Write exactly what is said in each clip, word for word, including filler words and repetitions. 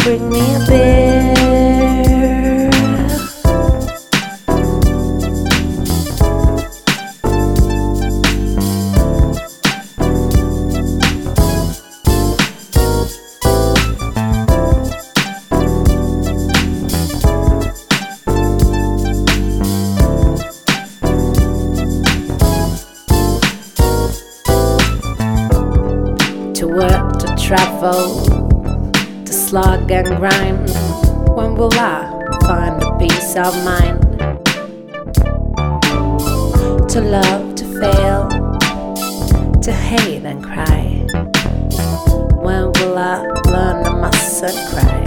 bring me a beer. To work, to travel, to slog and grind. When will I find a peace of mind? To love, to fail, to hate and cry. When will I learn I mustn't cry?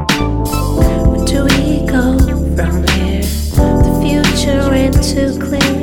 Where do we go from here? The future ain't too clear.